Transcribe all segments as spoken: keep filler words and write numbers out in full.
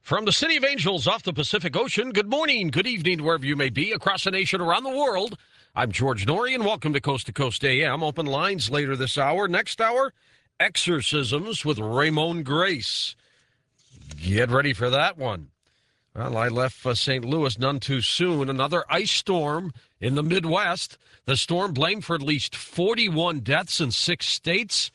From the City of Angels off the Pacific Ocean, good morning, good evening, wherever you may be, across the nation, around the world. I'm George Norrie, and welcome to Coast to Coast A M. Open lines later this hour. Next hour, exorcisms with Ramon Grace. Get ready for that one. Well, I left uh, Saint Louis none too soon. Another ice storm in the Midwest. The storm blamed for at least forty-one deaths in six states,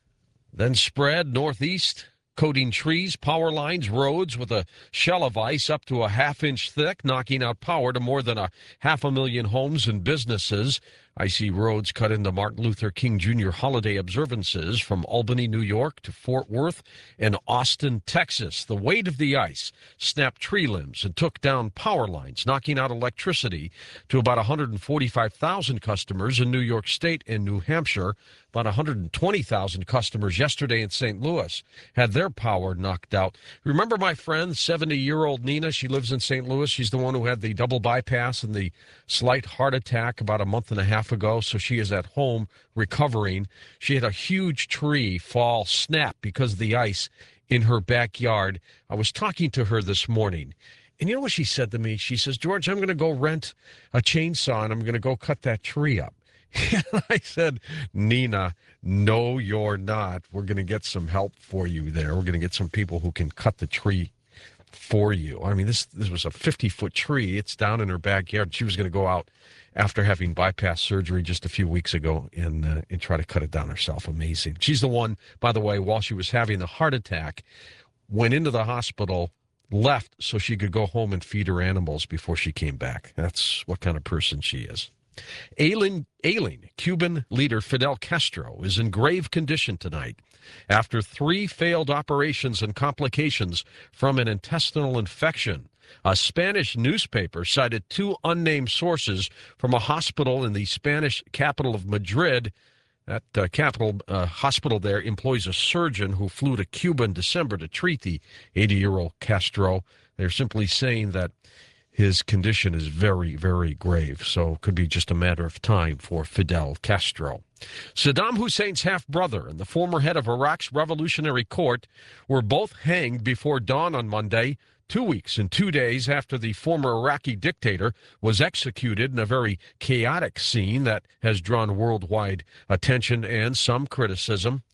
then spread northeast, coating trees, power lines, roads with a shell of ice up to a half inch thick, knocking out power to more than a half a million homes and businesses. Icy roads cut into Martin Luther King Junior holiday observances from Albany, New York to Fort Worth and Austin, Texas. The weight of the ice snapped tree limbs and took down power lines, knocking out electricity to about one hundred forty-five thousand customers in New York State and New Hampshire. About one hundred twenty thousand customers yesterday in Saint Louis had their power knocked out. Remember my friend, seventy-year-old Nina? She lives in Saint Louis. She's the one who had the double bypass and the slight heart attack about a month and a half ago, so she is at home recovering. She had a huge tree fall, snap because of the ice in her backyard. I was talking to her this morning, and you know what she said to me? She says, George, I'm going to go rent a chainsaw, and I'm going to go cut that tree up. And I said, Nina, no, you're not. We're going to get some help for you there. We're going to get some people who can cut the tree for you. I mean, this this was a fifty-foot tree. It's down in her backyard. She was going to go out after having bypass surgery just a few weeks ago and, uh, and try to cut it down herself. Amazing. She's the one, by the way, while she was having the heart attack, went into the hospital, left so she could go home and feed her animals before she came back. That's what kind of person she is. Ailing, ailing Cuban leader Fidel Castro is in grave condition tonight after three failed operations and complications from an intestinal infection. A Spanish newspaper cited two unnamed sources from a hospital in the Spanish capital of Madrid. That uh, capital uh, hospital there employs a surgeon who flew to Cuba in December to treat the eighty-year-old Castro. They're simply saying that his condition is very, very grave, so it could be just a matter of time for Fidel Castro. Saddam Hussein's half-brother and the former head of Iraq's Revolutionary Court were both hanged before dawn on Monday, two weeks and two days after the former Iraqi dictator was executed in a very chaotic scene that has drawn worldwide attention and some criticism.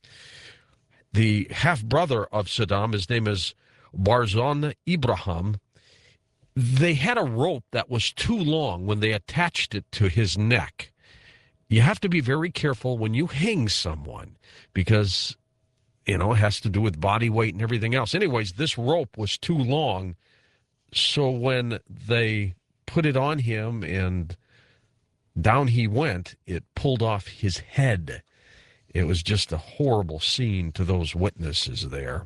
The half-brother of Saddam, his name is Barzan Ibrahim. They had a rope that was too long when they attached it to his neck. You have to be very careful when you hang someone because, you know, it has to do with body weight and everything else. Anyways, this rope was too long, so when they put it on him and down he went, it pulled off his head. It was just a horrible scene to those witnesses there.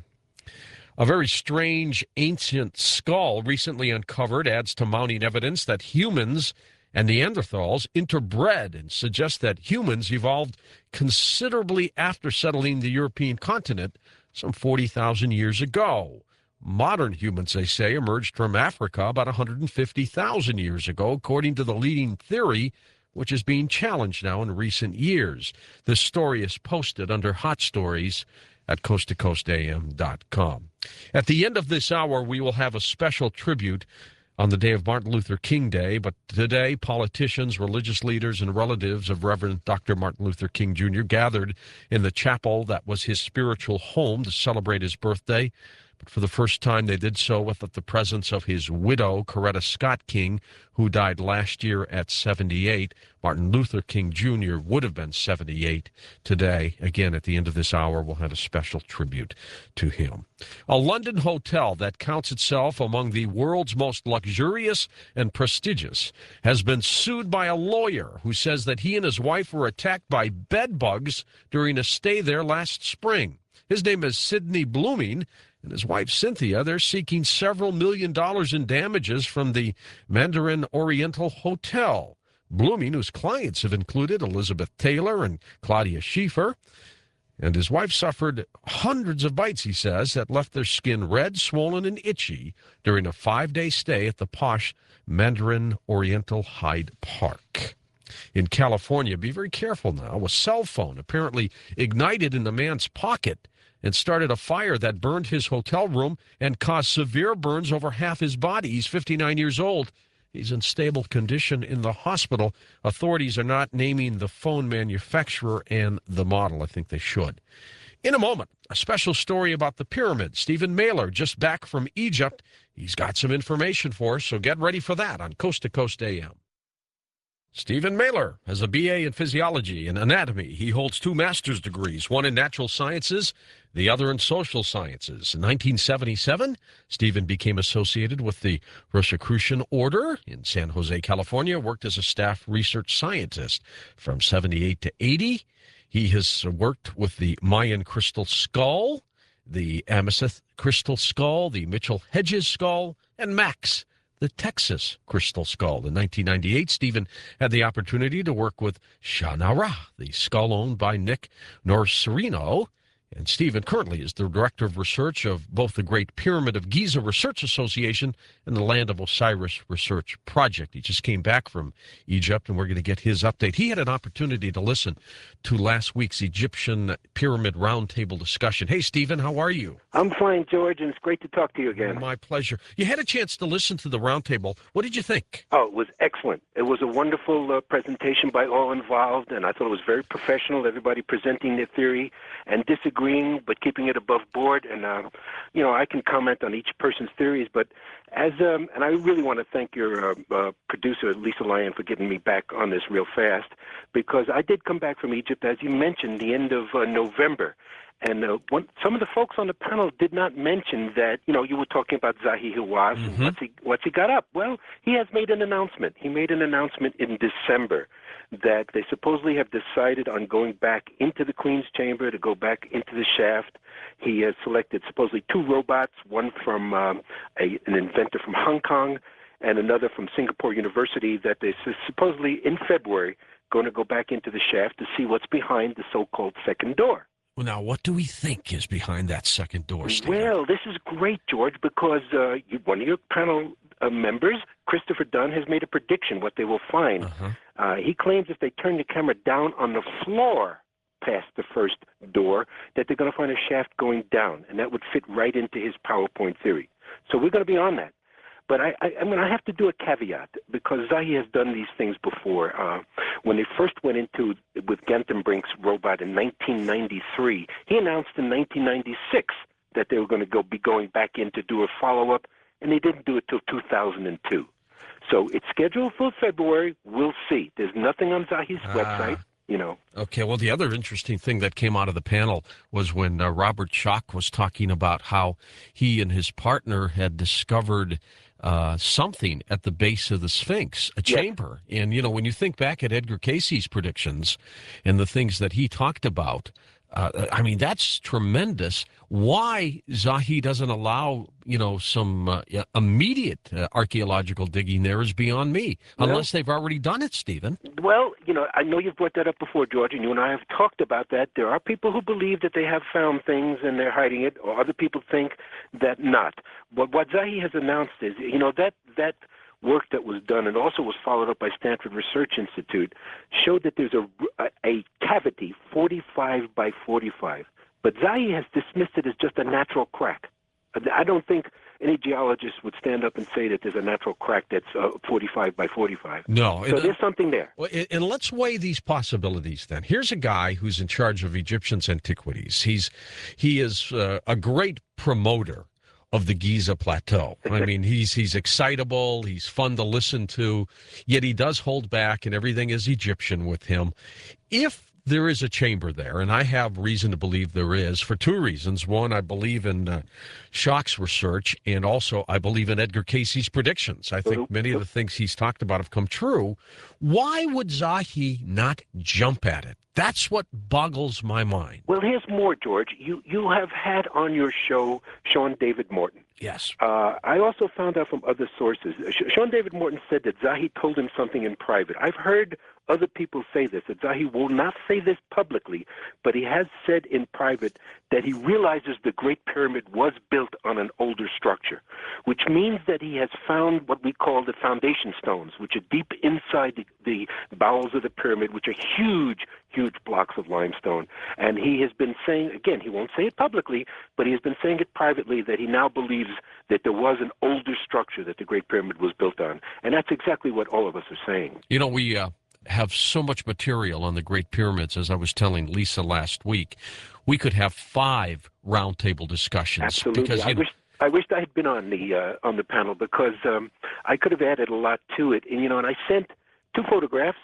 A very strange ancient skull recently uncovered adds to mounting evidence that humans and Neanderthals interbred and suggests that humans evolved considerably after settling the European continent some forty thousand years ago. Modern humans, they say, emerged from Africa about one hundred fifty thousand years ago, according to the leading theory, which is being challenged now in recent years. This story is posted under Hot Stories at coast to coast A M dot com. At the end of this hour, we will have a special tribute on the day of Martin Luther King Day, but today politicians, religious leaders, and relatives of Reverend Doctor Martin Luther King Junior gathered in the chapel that was his spiritual home to celebrate his birthday. But for the first time, they did so with the presence of his widow, Coretta Scott King, who died last year at seventy-eight. Martin Luther King Junior would have been seventy-eight today. Again, at the end of this hour, we'll have a special tribute to him. A London hotel that counts itself among the world's most luxurious and prestigious has been sued by a lawyer who says that he and his wife were attacked by bed bugs during a stay there last spring. His name is Sidney Blooming, and his wife, Cynthia. They're seeking several million dollars in damages from the Mandarin Oriental Hotel. Blooming, whose clients have included Elizabeth Taylor and Claudia Schiffer, and his wife suffered hundreds of bites, he says, that left their skin red, swollen, and itchy during a five-day stay at the posh Mandarin Oriental Hyde Park. In California, be very careful now. A cell phone apparently ignited in the man's pocket and started a fire that burned his hotel room and caused severe burns over half his body. He's fifty-nine years old. He's in stable condition in the hospital. Authorities are not naming the phone manufacturer and the model. I think they should. In a moment, a special story about the pyramid. Stephen Mailer, just back from Egypt. He's got some information for us, so get ready for that on Coast to Coast A M. Stephen Mailer has a B A in physiology and anatomy. He holds two master's degrees, one in natural sciences, the other in social sciences. In nineteen seventy-seven, Stephen became associated with the Rosicrucian Order in San Jose, California, worked as a staff research scientist. From seventy-eight to eighty, he has worked with the Mayan crystal skull, the Amethyst crystal skull, the Mitchell Hedges skull, and Max, the Texas crystal skull. In nineteen ninety-eight, Stephen had the opportunity to work with Shannara, the skull owned by Nick Nocerino. And Stephen currently is the director of research of both the Great Pyramid of Giza Research Association and the Land of Osiris Research Project. He just came back from Egypt, and we're going to get his update. He had an opportunity to listen to last week's Egyptian Pyramid Roundtable discussion. Hey, Stephen, how are you? I'm fine, George, and it's great to talk to you again. Oh, my pleasure. You had a chance to listen to the roundtable. What did you think? Oh, it was excellent. It was a wonderful uh, presentation by all involved, and I thought it was very professional, everybody presenting their theory and disagreeing, but keeping it above board. And, uh, you know, I can comment on each person's theories, but as, um, and I really want to thank your uh, uh, producer, Lisa Lyon, for getting me back on this real fast, because I did come back from Egypt, as you mentioned, the end of uh, November. And uh, one, some of the folks on the panel did not mention that, you know, you were talking about Zahi Hawass, Mm-hmm. and what's he, what's he got up? Well, he has made an announcement. He made an announcement in December that they supposedly have decided on going back into the Queen's Chamber, to go back into the shaft. He has selected supposedly two robots, one from um, a, an inventor from Hong Kong and another from Singapore University, that they supposedly in February going to go back into the shaft to see what's behind the so-called second door. Well, now, what do we think is behind that second door, Steve? Well, this is great, George, because uh, you, one of your panel uh, members, Christopher Dunn, has made a prediction what they will find. Uh-huh. Uh, he claims if they turn the camera down on the floor past the first door, that they're going to find a shaft going down, and that would fit right into his PowerPoint theory. So we're going to be on that. But I, I, I mean, I have to do a caveat, because Zahi has done these things before. Uh, when they first went into with Gentenbrink's robot in nineteen ninety-three, he announced in nineteen ninety-six that they were going to go be going back in to do a follow-up, and they didn't do it till two thousand two. So it's scheduled for February. We'll see. There's nothing on Zahi's Ah. website. You know. Okay, well, the other interesting thing that came out of the panel was when uh, Robert Schoch was talking about how he and his partner had discovered uh, something at the base of the Sphinx, a Yes. chamber. And, you know, when you think back at Edgar Cayce's predictions and the things that he talked about, uh, I mean, that's tremendous. Why Zahi doesn't allow, you know, some uh, immediate uh, archaeological digging there is beyond me, Well- unless they've already done it, Stephen. Well, you know, I know you've brought that up before, George, and you and I have talked about that. There are people who believe that they have found things and they're hiding it, or other people think that not. But what Zahi has announced is, you know, that that work that was done and also was followed up by Stanford Research Institute showed that there's a, a, a cavity forty-five by forty-five. But Zahi has dismissed it as just a natural crack. I don't think any geologist would stand up and say that there's a natural crack that's uh, forty-five by forty-five. No. So and, there's something there. Well, and- and let's weigh these possibilities then. Here's a guy who's in charge of Egyptian's antiquities. He's he is uh, a great promoter of the Giza Plateau. I mean, he's he's excitable, he's fun to listen to, yet he does hold back, and everything is Egyptian with him. If there is a chamber there, and I have reason to believe there is, for two reasons. One, I believe in uh, Schoch's research, and also I believe in Edgar Cayce's predictions. I think many of the things he's talked about have come true. Why would Zahi not jump at it? That's what boggles my mind. Well, here's more, George. You you have had on your show Sean David Morton. Yes. Uh, I also found out from other sources. Sh- Sean David Morton said that Zahi told him something in private. I've heard other people say this, that Zahi will not say this publicly, but he has said in private that he realizes the Great Pyramid was built on an older structure, which means that he has found what we call the foundation stones, which are deep inside the, the bowels of the pyramid, which are huge, huge blocks of limestone. And he has been saying, again, he won't say it publicly, but he has been saying it privately, that he now believes that there was an older structure that the Great Pyramid was built on. And that's exactly what all of us are saying. You know, we uh, have so much material on the Great Pyramids, as I was telling Lisa last week. We could have five roundtable discussions. Absolutely. Because, I you know, wish I wished I had been on the uh, on the panel, because um, I could have added a lot to it. And you know, and I sent two photographs.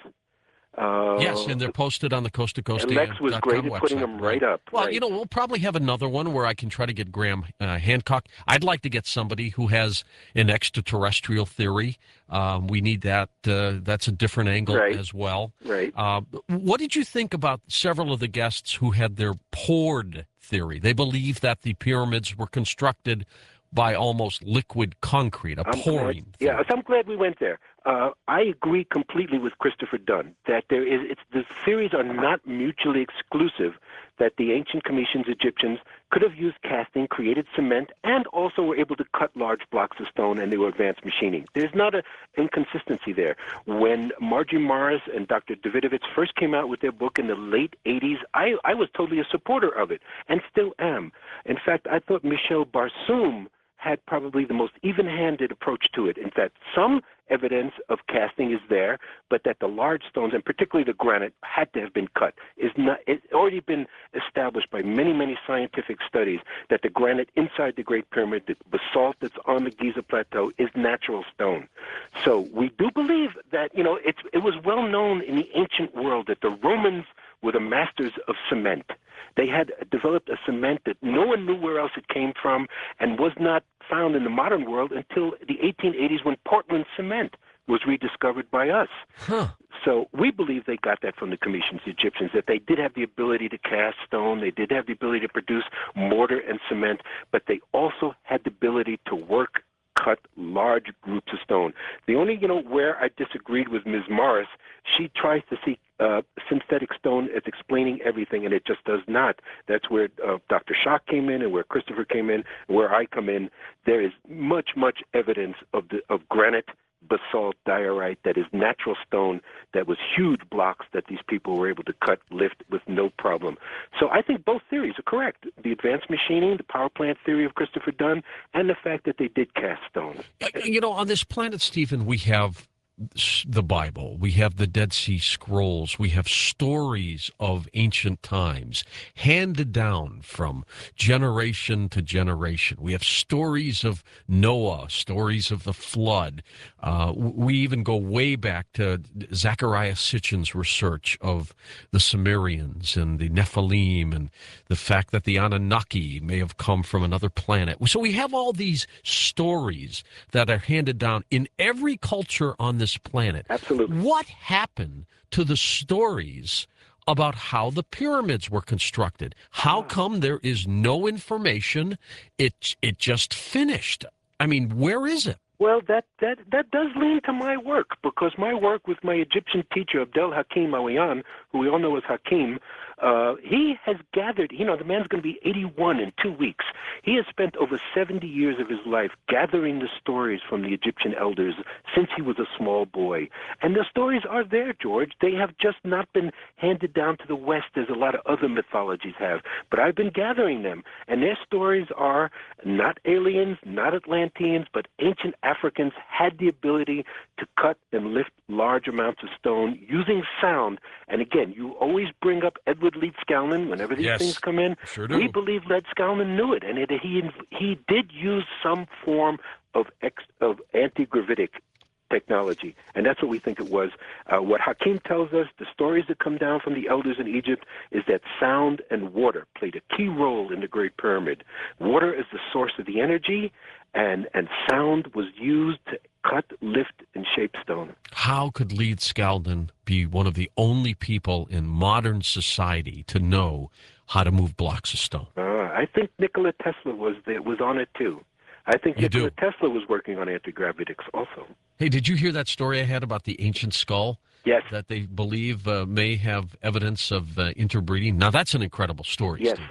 Uh, yes, and they're posted on the Coast to Coast and Lex was great at putting website, them right, right up. Well, right. you know, we'll probably have another one where I can try to get Graham uh, Hancock. I'd like to get somebody who has an extraterrestrial theory. Um, we need that. Uh, that's a different angle right. as well. Right. Uh, what did you think about several of the guests who had their poured theory? They believe that the pyramids were constructed by almost liquid concrete, a I'm pouring. Glad, yeah, so I'm glad we went there. Uh, I agree completely with Christopher Dunn that there is. It's, the theories are not mutually exclusive. That the ancient Cometians Egyptians could have used casting, created cement, and also were able to cut large blocks of stone, and they were advanced machining. There's not an inconsistency there. When Margie Morris and Doctor Davidovich first came out with their book in the late eighties, I, I was totally a supporter of it, and still am. In fact, I thought Michel Barsoum had probably the most even-handed approach to it. In fact, some evidence of casting is there, but that the large stones, and particularly the granite, had to have been cut. Is not, it's already been established by many, many scientific studies that the granite inside the Great Pyramid, the basalt that's on the Giza Plateau, is natural stone. So we do believe that, you know, it's, it was well known in the ancient world that the Romans were the masters of cement. They had developed a cement that no one knew where else it came from and was not found in the modern world until the eighteen eighties, when Portland cement was rediscovered by us. Huh. So we believe they got that from the Cometians Egyptians, that they did have the ability to cast stone, they did have the ability to produce mortar and cement, but they also had the ability to work, cut large groups of stone. The only, you know, where I disagreed with Miz Morris, she tries to see uh, synthetic stone as explaining everything, and it just does not. That's where uh, Doctor Schock came in, and where Christopher came in, and where I come in. There is much, much evidence of the of granite, basalt, diorite that is natural stone, that was huge blocks that these people were able to cut, lift with no problem. So I think both theories are correct. The advanced machining, the power plant theory of Christopher Dunn, and the fact that they did cast stone. You know, on this planet, Stephen, we have the Bible, we have the Dead Sea Scrolls, we have stories of ancient times handed down from generation to generation. We have stories of Noah, stories of the flood. Uh, we even go way back to Zechariah Sitchin's research of the Sumerians and the Nephilim, and the fact that the Anunnaki may have come from another planet. So we have all these stories that are handed down in every culture on this planet. Absolutely. What happened to the stories about how the pyramids were constructed? How come there is no information? It it just finished. I mean, where is it? Well, that, that, that does lean to my work, because my work with my Egyptian teacher, Abdel Hakim Awiyan, who we all know as Hakim, uh, he has gathered, you know, the man's going to be eighty-one in two weeks. He has spent over seventy years of his life gathering the stories from the Egyptian elders since he was a small boy. And the stories are there, George. They have just not been handed down to the West as a lot of other mythologies have. But I've been gathering them, and their stories are not aliens, not Atlanteans, but ancient Africans had the ability to cut and lift large amounts of stone using sound. And again, you always bring up Edward Leeds Scanlon whenever these Yes, things come in. Sure do. We believe Leeds Scanlon knew it, and it, he he did use some form of ex, of anti-gravitic technology, and that's what we think it was. Uh, what Hakim tells us, the stories that come down from the elders in Egypt, is that sound and water played a key role in the Great Pyramid. Water is the source of the energy, and, and sound was used to cut, lift, and shape stone. How could Leeds Scanlon be one of the only people in modern society to know how to move blocks of stone? Uh, I think Nikola Tesla was was on it too. I think You Nikola do? Tesla was working on anti-gravitics also. Hey, did you hear that story I had about the ancient skull? Yes. That they believe uh, may have evidence of uh, interbreeding? Now, that's an incredible story, Yes. Stephen.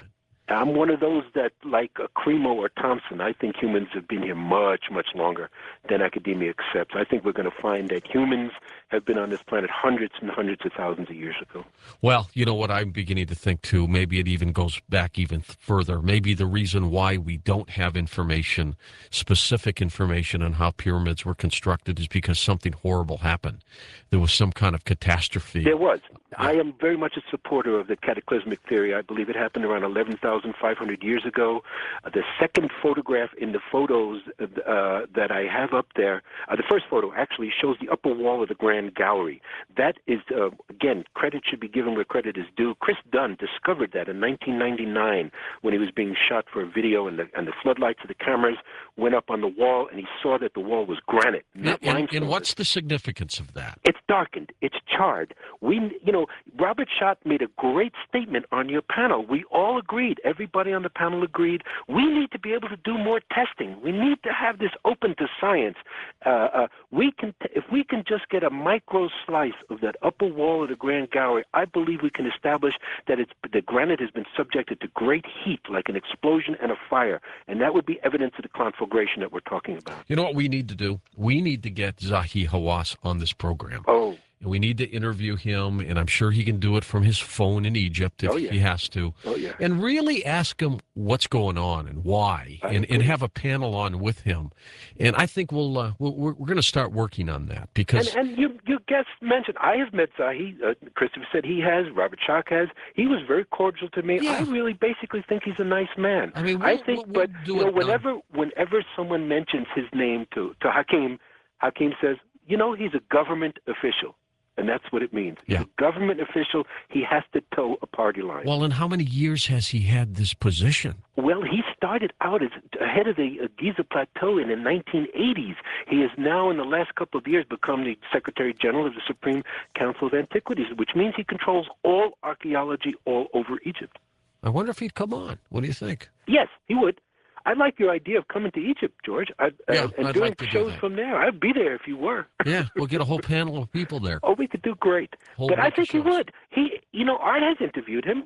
I'm one of those that, like uh, Cremo or Thompson, I think humans have been here much, much longer than academia accepts. I think we're going to find that humans have been on this planet hundreds and hundreds of thousands of years ago. Well, you know what I'm beginning to think, too, maybe it even goes back even further. Maybe the reason why we don't have information, specific information on how pyramids were constructed is because something horrible happened. There was some kind of catastrophe. There was. I am very much a supporter of the cataclysmic theory. I believe it happened around eleven thousand five hundred years ago. Uh, the second photograph in the photos uh, that I have up there, uh, the first photo actually shows the upper wall of the Grand Gallery. That is, uh, again, credit should be given where credit is due. Chris Dunn discovered that in nineteen ninety-nine when he was being shot for a video, and the, and the floodlights of the cameras went up on the wall, and he saw that the wall was granite, not and, limestone. and what's the significance of that? It's darkened. It's charred. We, you know, Robert Schott made a great statement on your panel. We all agreed. Everybody on the panel agreed. We need to be able to do more testing. We need to have this open to science. Uh, uh, we can, t- if we can just get a micro slice of that upper wall of the Grand Gallery, I believe we can establish that it's the granite has been subjected to great heat, like an explosion and a fire, and that would be evidence of the conflagration that we're talking about. You know what we need to do? We need to get Zahi Hawass on this program. Oh. We need to interview him, and I'm sure he can do it from his phone in Egypt if oh, yeah. he has to. Oh, yeah. And really ask him what's going on and why, and, and have a panel on with him. And I think we'll, uh, we'll we're, we're going to start working on that because. And, and you, you guests mentioned I have met Zahi. Uh, Christopher said he has. Robert Schock has. He was very cordial to me. Yeah. I really basically think he's a nice man. I mean, we'll, I think, we'll, we'll but do you know, it, whenever um, whenever someone mentions his name to to Hakeem, Hakeem says, you know, he's a government official. And that's what it means. He's yeah. a government official. He has to toe a party line. Well, and how many years has he had this position? Well, he started out as head of the Giza Plateau in the nineteen eighties. He has now, in the last couple of years, become the Secretary General of the Supreme Council of Antiquities, which means he controls all archaeology all over Egypt. I wonder if he'd come on. What do you think? Yes, he would. I like your idea of coming to Egypt, George, I, yeah, uh, and I'd doing like to shows do from there. I'd be there if you were. Yeah, we'll get a whole panel of people there. Oh, we could do great. Whole but I bunch of think he shows. would. He, you know, Art has interviewed him.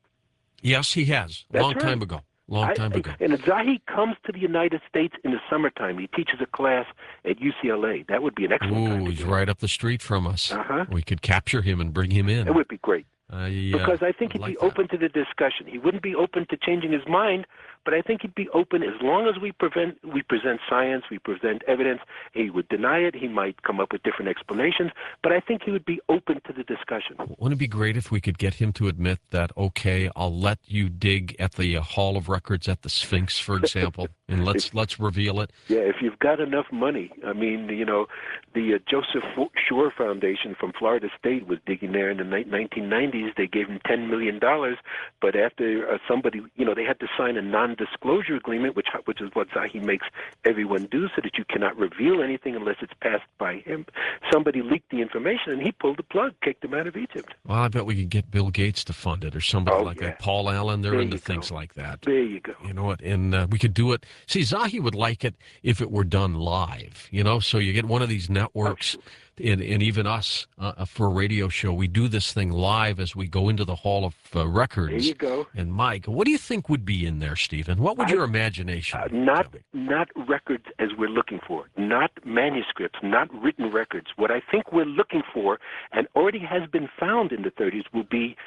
Yes, he has. That's Long right. time ago. Long time I, ago. And if Zahi comes to the United States in the summertime, he teaches a class at U C L A. That would be an excellent time Ooh, to he's do it. right up the street from us. Uh-huh. We could capture him and bring him in. It would be great. Uh, Because I think he'd like be that. open to the discussion. He wouldn't be open to changing his mind, but I think he'd be open as long as we prevent we present science, we present evidence. He would deny it. He might come up with different explanations, but I think he would be open to the discussion. Wouldn't it be great if we could get him to admit that, okay, I'll let you dig at the uh, Hall of Records at the Sphinx, for example, and let's let's reveal it. Yeah, if you've got enough money. I mean, you know, the uh, Joseph Shore Foundation from Florida State was digging there in the nineteen nineties. They gave him ten million dollars, but after uh, somebody, you know, they had to sign a non-disclosure agreement, which which is what Zahi makes everyone do, so that you cannot reveal anything unless it's passed by him. Somebody leaked the information, and he pulled the plug, kicked him out of Egypt. Well, I bet we could get Bill Gates to fund it or somebody Oh, like yeah. that. Paul Allen, they're There into you things go. like that. There you go. You know what? And uh, we could do it. See, Zahi would like it if it were done live, you know? So you get one of these networks, and, and even us uh, for a radio show, we do this thing live as we go into the Hall of uh, Records. There you go. And Mike, what do you think would be in there, Stephen? What would I- your imagination Uh, be? not Tell me. not records as we're looking for, not manuscripts, not written records. What I think we're looking for, and already has been found in the thirties, will be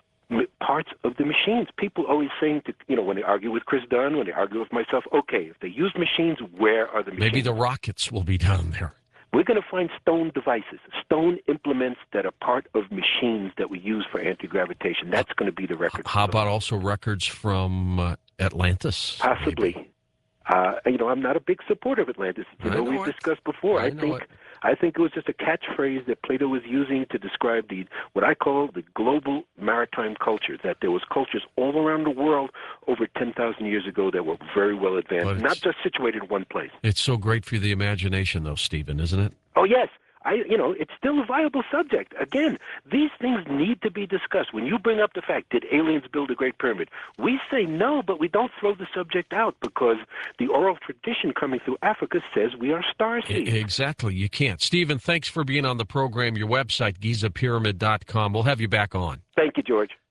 m- parts of the machines. People always saying to, you know, when they argue with Chris Dunn, when they argue with myself, okay, if they use machines, where are the machines? Maybe the rockets will be down there. We're going to find stone devices, stone implements that are part of machines that we use for anti-gravitation. That's going to be the record. How about also records from uh, Atlantis? maybe? Possibly. Uh, you know, I'm not a big supporter of Atlantis. You I know, know we've it. discussed before. I I, know think it. I think it was just a catchphrase that Plato was using to describe the what I call the global maritime culture. That there was cultures all around the world over ten thousand years ago that were very well But advanced, it's- not just situated in one place. It's so great for the imagination, though, Stephen, isn't it? Oh yes. I, you know, it's still a viable subject. Again, these things need to be discussed. When you bring up the fact, did aliens build a Great Pyramid? We say no, but we don't throw the subject out because the oral tradition coming through Africa says we are star E- seeds. Exactly. You can't. Stephen, thanks for being on the program. Your website, giza pyramid dot com. We'll have you back on. Thank you, George.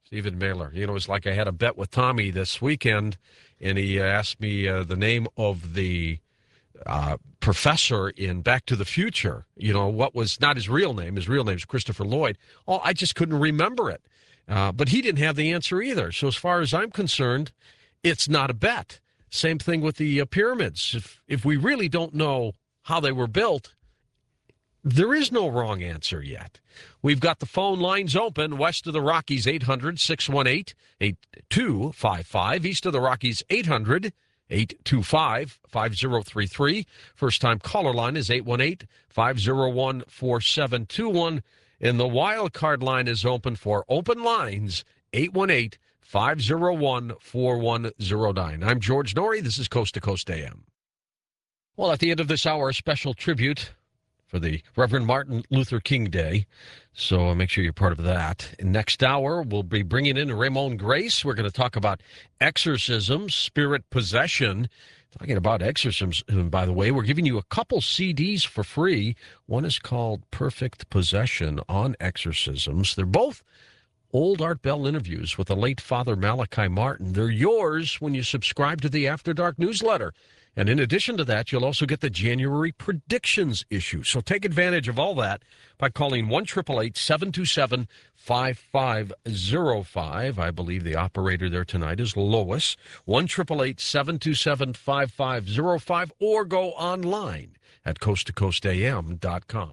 Stephen Mailer. You know, it's like I had a bet with Tommy this weekend, and he asked me uh, the name of the uh, professor in Back to the Future. You know, what was not his real name. His real name is Christopher Lloyd. Oh, I just couldn't remember it. Uh, but he didn't have the answer either. So as far as I'm concerned, it's not a bet. Same thing with the uh, pyramids. If, if we really don't know how they were built, there is no wrong answer yet. We've got the phone lines open west of the Rockies, eight hundred, six one eight, eight two five five. East of the Rockies, eight hundred, eight two five, five zero three three. First-time caller line is eight one eight, five zero one, four seven two one. And the wild card line is open for open lines, eight one eight, five zero one, four one zero nine. I'm George Noory. This is Coast to Coast A M. Well, at the end of this hour, a special tribute for the Reverend Martin Luther King Day. So make sure you're part of that. In next hour, we'll be bringing in Ramon Grace. We're going to talk about exorcism, spirit possession. Talking about exorcisms, by the way, we're giving you a couple C Ds for free. One is called Perfect Possession on exorcisms. They're both old Art Bell interviews with the late Father Malachi Martin. They're yours when you subscribe to the After Dark newsletter. And in addition to that, you'll also get the January predictions issue. So take advantage of all that by calling one eight eight eight, seven two seven, five five zero five. I believe the operator there tonight is Lois. one eight eight eight, seven two seven, five five zero five, or go online at coast to coast a m dot com.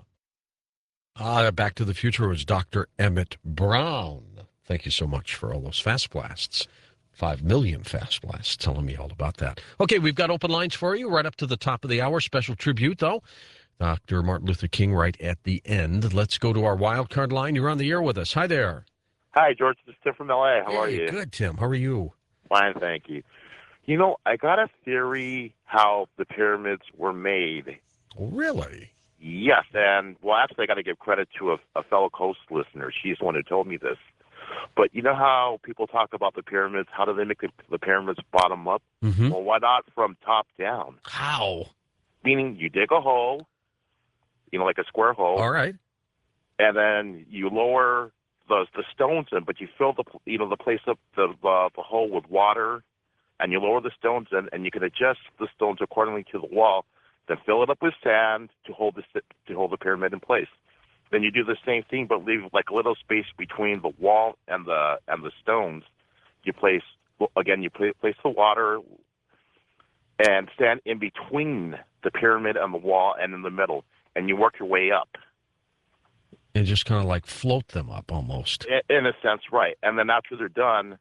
Uh, Back to the Future was Doctor Emmett Brown. Thank you so much for all those fast blasts. Five million fast blasts telling me all about that. Okay, we've got open lines for you right up to the top of the hour. Special tribute, though. Doctor Martin Luther King right at the end. Let's go to our wild card line. You're on the air with us. Hi there. Hi, George. This is Tim from L A. How hey, are you? Good, Tim. How are you? Fine, thank you. You know, I got a theory how the pyramids were made. Really? Yes, and, well, actually, I got to give credit to a, a fellow Coast listener. She's the one who told me this. But you know how people talk about the pyramids? How do they make the, the pyramids bottom up? Mm-hmm. Well, why not from top down? How? Meaning you dig a hole, you know, like a square hole. All right. And then you lower the the stones in, but you fill the you know the place up the uh, the hole with water, and you lower the stones in, and you can adjust the stones accordingly to the wall. Then fill it up with sand to hold the to hold the pyramid in place. Then you do the same thing, but leave like a little space between the wall and the and the stones. You place again. You place the water and stand in between the pyramid and the wall, and in the middle, and you work your way up. And just kind of like float them up almost. In a sense, right. And then after they're done,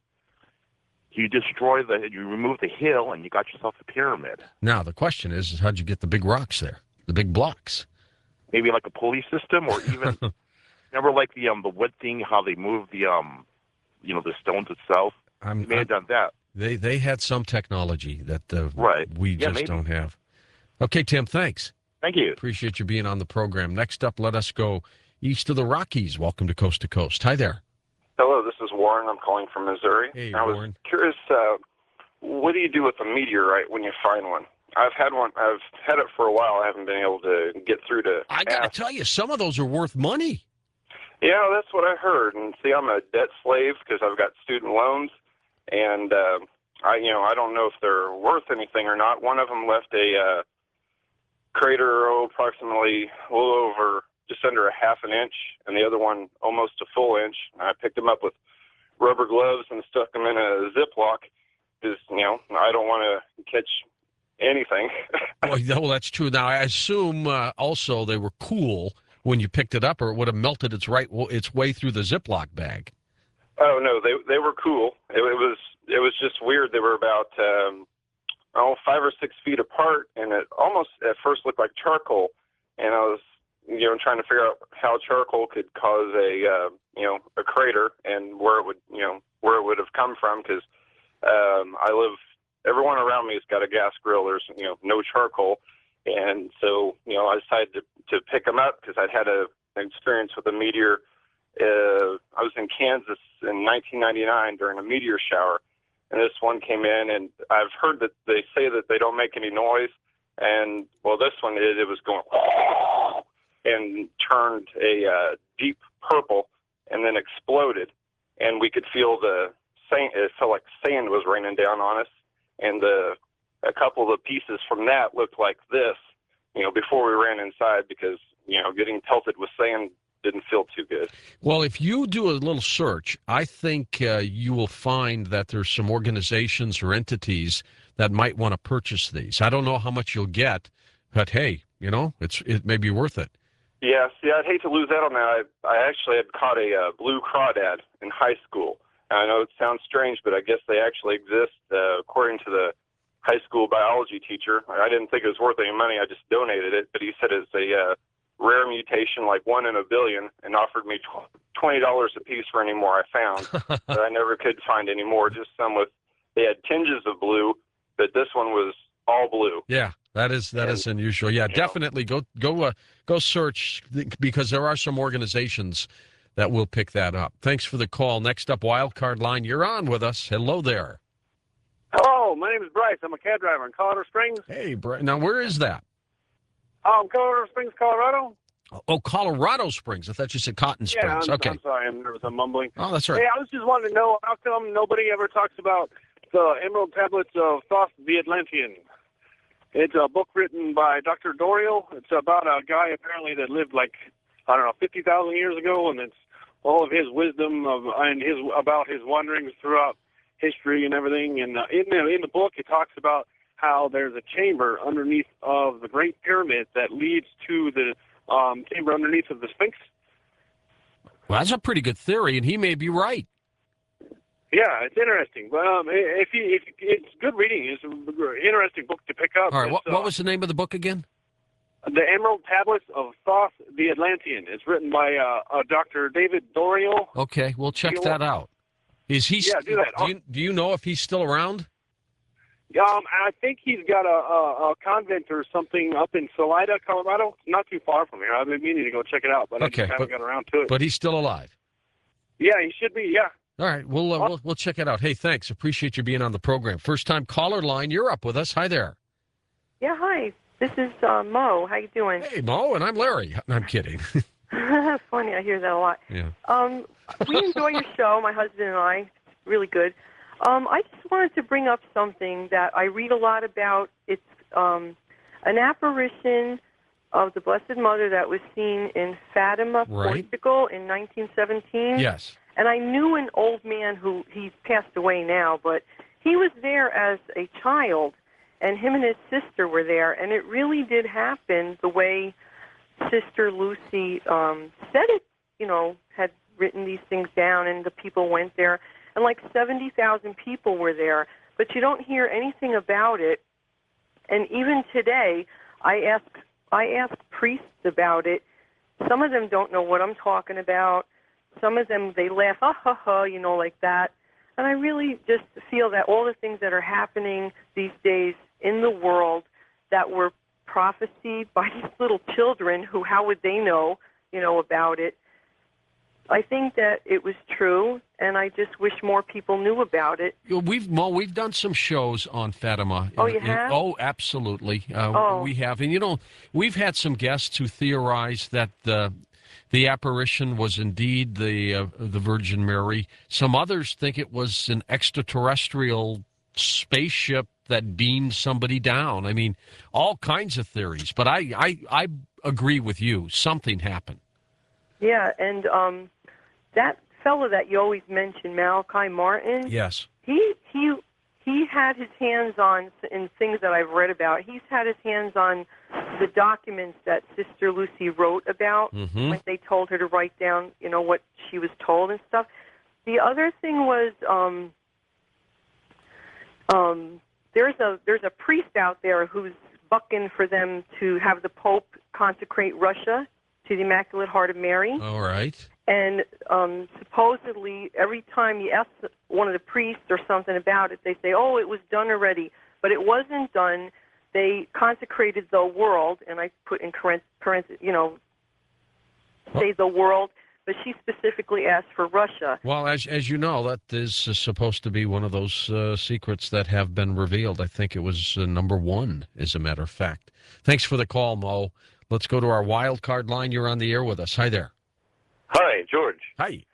you destroy the, you remove the hill, and you got yourself a pyramid. Now, the question is, is how'd you get the big rocks there, the big blocks? Maybe like a pulley system, or even, remember like the um the wood thing, how they move the, um, you know, the stones itself? I'm, You may I'm, have done that. they, they had some technology that uh, Right. we Yeah, just maybe. don't have. Okay, Tim, thanks. Thank you. Appreciate you being on the program. Next up, let us go east of the Rockies. Welcome to Coast to Coast. Hi there. Hello, this is Warren. I'm calling from Missouri. Hey, I was Warren. curious, uh, what do you do with a meteorite when you find one? I've had one. I've had it for a while. I haven't been able to get through to I got ask. to tell you, some of those are worth money. Yeah, that's what I heard. And see, I'm a debt slave because I've got student loans, and uh, I, you know, I don't know if they're worth anything or not. One of them left a uh, crater, oh, approximately a little over, just under a half an inch, and the other one almost a full inch. I picked them up with rubber gloves and stuck them in a Ziploc because, you know, I don't want to catch anything. Well, yeah, well, that's true. Now, I assume uh, also they were cool when you picked it up, or it would have melted its right its way through the Ziploc bag. Oh no, they they were cool. It, it was it was just weird. They were about um, oh five or six feet apart, and it almost at first looked like charcoal. And I was you know trying to figure out how charcoal could cause a uh, you know a crater and where it would you know where it would have come from because um, I live. Everyone around me has got a gas grill. There's, you know, no charcoal. And so, you know, I decided to, to pick them up because I'd had a, an experience with a meteor. Uh, I was in Kansas in nineteen ninety-nine during a meteor shower. And this one came in, and I've heard that they say that they don't make any noise. And, well, this one, it, it was going and turned a uh, deep purple and then exploded. and we could feel the sand. It felt like sand was raining down on us, and the a couple of the pieces from that looked like this, you know, before we ran inside, because, you know, getting pelted with sand didn't feel too good. Well, if you do a little search, I think uh, you will find that there's some organizations or entities that might want to purchase these. I don't know how much you'll get, but hey, you know, it's it may be worth it. Yeah, see, I'd hate to lose out on that. I, I actually had caught a uh, blue crawdad in high school. And I know it sounds strange, but I guess they actually exist, uh, according to the high school biology teacher. I didn't think it was worth any money. I just donated it, but he said it's a uh, rare mutation, like one in a billion, and offered me twenty dollars a piece for any more I found. But I never could find any more, just some with, they had tinges of blue, but this one was all blue. Yeah, that is that And, is unusual. Yeah, you definitely go go uh, go search, because there are some organizations that will pick that up. Thanks for the call. Next up, Wildcard Line. You're on with us. Hello there. Hello, my name is Bryce. I'm a cab driver in Colorado Springs. Hey, Brett. Now, where is that? Um, Colorado Springs, Colorado. Oh, Colorado Springs. I thought you said Cotton Yeah, Springs. I'm, Okay. I'm sorry, I'm nervous. I'm mumbling. Oh, that's right. Hey, I was just wanting to know how come nobody ever talks about the Emerald Tablets of Thoth the Atlantean. It's a book written by Doctor Doriel. It's about a guy apparently that lived like, I don't know, fifty thousand years ago, and it's all of his wisdom of, and his about his wanderings throughout history and everything. And uh, in the in the book, it talks about how there's a chamber underneath of the Great Pyramid that leads to the um, chamber underneath of the Sphinx. Well, that's a pretty good theory, and he may be right. Yeah, it's interesting. But um, if you, if it's good reading, it's an interesting book to pick up. All right. What, It's, what uh, was the name of the book again? The Emerald Tablets of Thoth the Atlantean. It's written by uh, uh, Doctor David Doriel. Okay, we'll check You know that what? out. Is he? Yeah, do that. Do you, do you know if he's still around? Um, I think he's got a, a, a convent or something up in Salida, Colorado. Not too far from here. I've been meaning to go check it out, but Okay, I just haven't but- got around to it. But he's still alive. Yeah, he should be. Yeah. All right, we'll, uh, we'll we'll check it out. Hey, thanks. Appreciate you being on the program. First time caller line. You're up with us. Hi there. Yeah, hi. This is uh, Mo. How you doing? Hey, Mo, and I'm Larry. I'm kidding. Funny, I hear that a lot. Yeah. Um, we enjoy your show, my husband and I. Really good. Um, I just wanted to bring up something that I read a lot about. It's um, an apparition of the Blessed Mother that was seen in Fatima, Right. Portugal in nineteen seventeen. Yes. And I knew an old man who, he's passed away now, but he was there as a child, and him and his sister were there, and it really did happen the way Sister Lucy um, said it, you know, had written these things down, and the people went there, and like seventy thousand people were there, but you don't hear anything about it. And even today, I ask, I ask priests about it. Some of them don't know what I'm talking about. Some of them, they laugh, ha, ha, ha, you know, like that. And I really just feel that all the things that are happening these days in the world that were prophesied by these little children who, how would they know, you know, about it? I think that it was true, and I just wish more people knew about it. You know, We've Mo, we've done some shows on Fatima. Oh, you Uh, have? Oh, absolutely. Uh, Oh. We have, and you know, we've had some guests who theorized that the the apparition was indeed the uh, the Virgin Mary. Some others think it was an extraterrestrial spaceship that beamed somebody down. I mean, all kinds of theories. But I I, I agree with you. Something happened. Yeah, and um, that fellow that you always mention, Malachi Martin, Yes. he he he had his hands on, in things that I've read about, he's had his hands on the documents that Sister Lucy wrote about Mm-hmm. when they told her to write down, you know, what she was told and stuff. The other thing was um, um, there's a there's a priest out there who's bucking for them to have the Pope consecrate Russia to the Immaculate Heart of Mary. All right. And um, supposedly, every time you ask one of the priests or something about it, they say, oh, it was done already. But it wasn't done. They consecrated the world, and I put in parentheses, you know, say the world, but she specifically asked for Russia. Well, as as you know, that is uh, supposed to be one of those uh, secrets that have been revealed. I think it was uh, number one, as a matter of fact. Thanks for the call, Mo. Let's go to our wild card line. You're on the air with us. Hi there. Hi, George. Hi.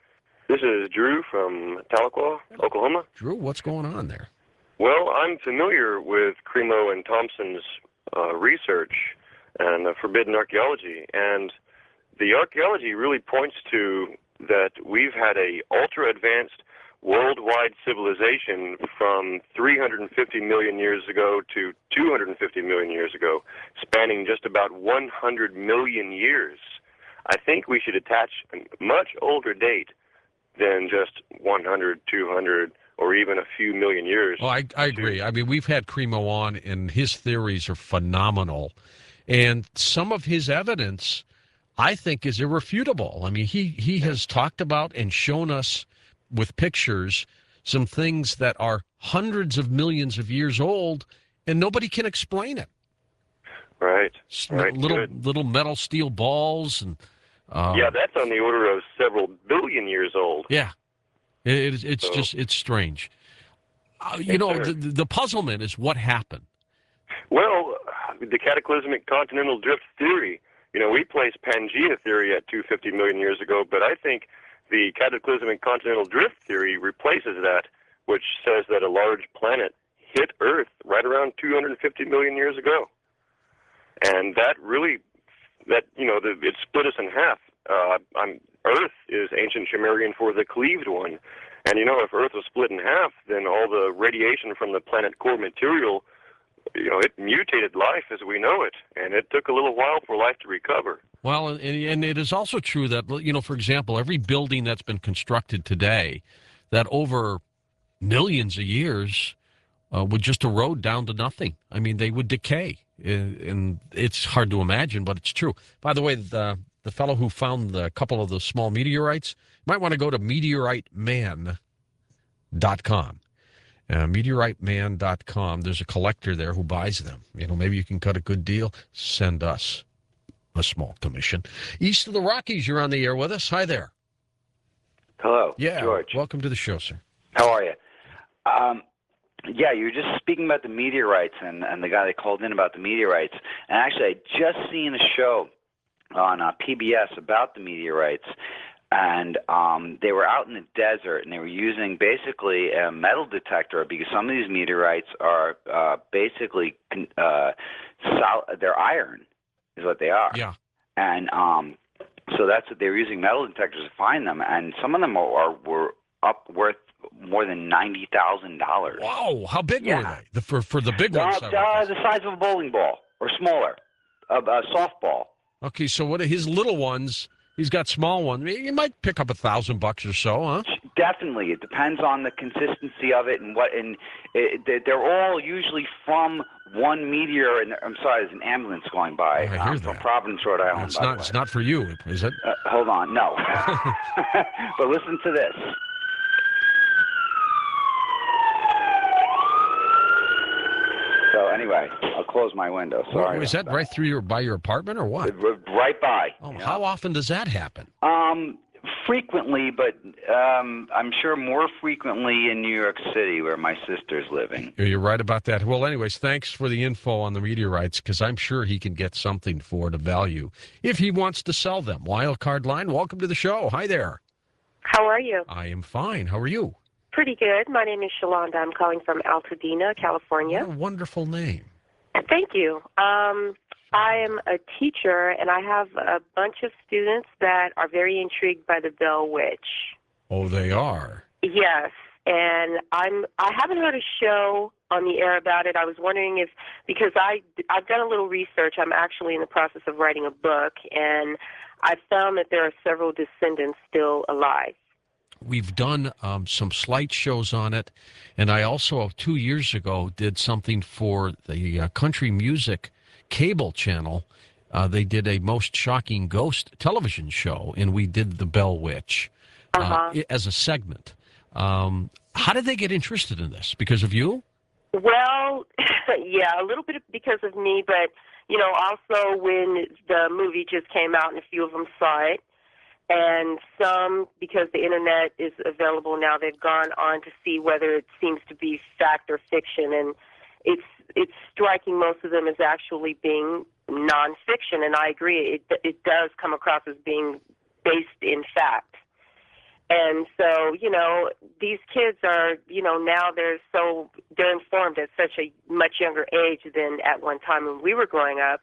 This is Drew from Tahlequah, Oklahoma. Drew, what's going on there? Well, I'm familiar with Cremo and Thompson's uh, research and uh, forbidden archaeology, and the archaeology really points to that we've had a ultra-advanced worldwide civilization from three hundred fifty million years ago to two hundred fifty million years ago, spanning just about one hundred million years. I think we should attach a much older date than just one hundred, two hundred, or even a few million years. Well, I, I agree. I mean, we've had Cremo on, and his theories are phenomenal. And some of his evidence, I think, is irrefutable. I mean, he, he has talked about and shown us with pictures some things that are hundreds of millions of years old, and nobody can explain it. Right. S- right. Little Good. little metal steel balls and uh, Yeah, that's on the order of several billion years old. yeah, it, it's it's So- just it's strange. Uh, you Yes, know, sir. the, the puzzlement is what happened. Well, the cataclysmic continental drift theory, you know, we place Pangea theory at two hundred fifty million years ago, but I think the cataclysmic continental drift theory replaces that, which says that a large planet hit Earth right around two hundred fifty million years ago. And that really, that, you know, the, it split us in half. Uh, I'm, Earth is ancient Sumerian for the cleaved one. And, you know, if Earth was split in half, then all the radiation from the planet core material, you know, it mutated life as we know it. And it took a little while for life to recover. Well, and, and it is also true that, you know, for example, every building that's been constructed today, that over millions of years uh, would just erode down to nothing. I mean, they would decay. Uh, And it's hard to imagine, but it's true. By the way, the, the fellow who found the couple of the small meteorites might want to go to meteorite man dot com. Uh, meteorite man dot com. There's a collector there who buys them. You know, maybe you can cut a good deal. Send us a small commission. East of the Rockies, you're on the air with us. Hi there. Hello, Yeah. George. Welcome to the show, sir. How are you? Um, yeah, you were just speaking about the meteorites and, and the guy that called in about the meteorites. And actually, I just seen a show on uh, P B S about the meteorites. And um, they were out in the desert, and they were using basically a metal detector because some of these meteorites are uh, basically uh, sol- they're iron, is what they are. Yeah. And um, so that's what they were using metal detectors to find them, and some of them are, are were up worth more than ninety thousand dollars. Wow. How big were Yeah. they? The, for, for the big Uh, ones? I would uh, guess. the size of a bowling ball or smaller, a, a softball. Okay, so what are his little ones? He's got small ones. You might pick up a thousand bucks or so, huh? Definitely, it depends on the consistency of it and what. And it, they- they're all usually from one meteor. And I'm sorry, there's an ambulance going by. I hear um, from that. Providence, Rhode Island. It's by not. the It's way. not for you, is it? Uh, hold on, no. But listen to this. So anyway, I'll close my window. Sorry. Is that about right through your by your apartment or what? that. Right by. Oh, you know? how often does that happen? Um, frequently, but um, I'm sure more frequently in New York City, where my sister's living. You're right about that. Well, anyways, thanks for the info on the meteorites, because I'm sure he can get something for it of value if he wants to sell them. Wild Card Line, welcome to the show. Hi there. How are you? I am fine. How are you? Pretty good. My name is Shalonda. I'm calling from Altadena, California. What a wonderful name. Thank you. Um, I am a teacher, and I have a bunch of students that are very intrigued by the Bell Witch. Oh, they are. Yes, and I'm. I haven't heard a show on the air about it. I was wondering if, because I I've done a little research. I'm actually in the process of writing a book, and I found that there are several descendants still alive. We've done um, some slight shows on it, and I also, two years ago, did something for the uh, country music cable channel. Uh, they did a most shocking ghost television show, and we did the Bell Witch uh, Uh-huh. i- as a segment. Um, how did they get interested in this? Because of you? Well, yeah, a little bit because of me, but, you know, also when the movie just came out and a few of them saw it, and some, because the Internet is available now, they've gone on to see whether it seems to be fact or fiction, and it's it's striking most of them as actually being nonfiction, and I agree, it, it does come across as being based in fact. And so, you know, these kids are, you know, now they're so, they're informed at such a much younger age than at one time when we were growing up.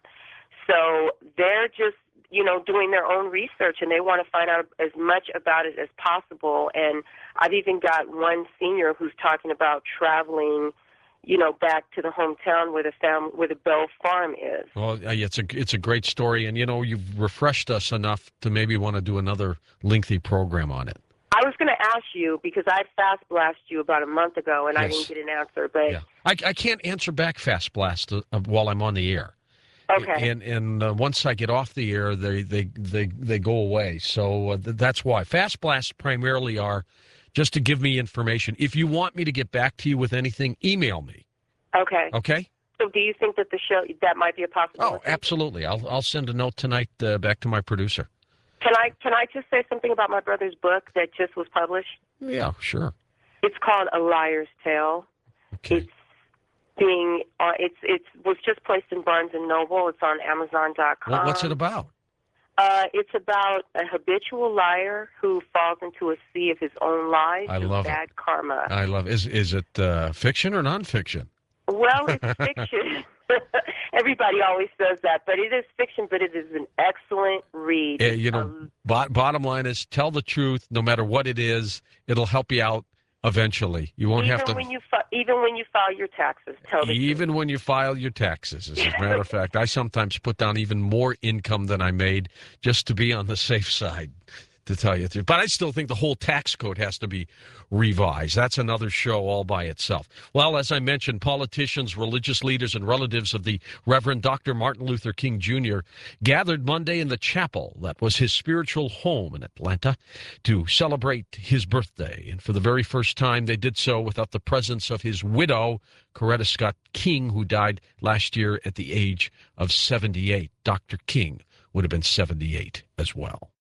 So they're just, you know, doing their own research, and they want to find out as much about it as possible. And I've even got one senior who's talking about traveling, you know, back to the hometown where the fam- where the Bell Farm is. Well, uh, it's a it's a great story, and you know, you've refreshed us enough to maybe want to do another lengthy program on it. I was going to ask you because I fast blasted you about a month ago, and Yes. I didn't get an answer. But Yeah, I, I can't answer back Fast Blast uh, while I'm on the air. okay, And and uh, once I get off the air, they they they, they go away. So uh, th- that's why Fast Blasts primarily are just to give me information. If you want me to get back to you with anything, email me. okay. Okay. So do you think that the show that might be a possibility? Oh, absolutely. I'll I'll send a note tonight uh, back to my producer. Can I can I just say something about my brother's book that just was published? Yeah, sure. It's called A Liar's Tale. Okay. It's being uh, it's it's was just placed in Barnes and Noble. It's on Amazon dot com. Well, what's it about? Uh, it's about a habitual liar who falls into a sea of his own lies I through love it. bad karma. I love. Is is it uh, fiction or nonfiction? Well, it's fiction. Everybody always says that, but it is fiction. But it is an excellent read. Uh, you know, Um, bo- bottom line is tell the truth, no matter what it is. It'll help you out eventually. You won't even have to. when you fi- even when you file your taxes, tell the Even truth. when you file your taxes, as a matter of fact, I sometimes put down even more income than I made just to be on the safe side, to tell you the truth. But I still think the whole tax code has to be revised. That's another show all by itself. Well, as I mentioned, politicians, religious leaders, and relatives of the Reverend Doctor Martin Luther King Junior gathered Monday in the chapel that was his spiritual home in Atlanta to celebrate his birthday. And for the very first time, they did so without the presence of his widow, Coretta Scott King, who died last year at the age of seventy-eight. Doctor King would have been seventy-eight as well.